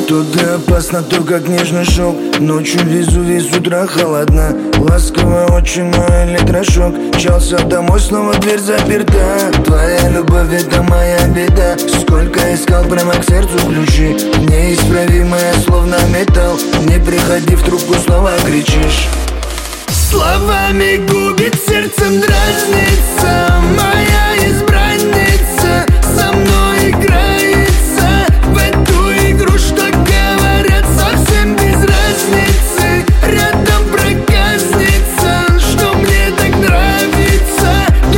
То ты опасна, то как нежный шелк. Ночью Везувий, с утра холодна. Ласково очень мой электрошок. Мчался домой, снова дверь заперта. Твоя любовь — это моя беда. Сколько искал, прямо к сердцу ключи. Неисправимая, словно металл. Не приходи, в трубку снова кричишь. Словами губит, сердцем дразнится.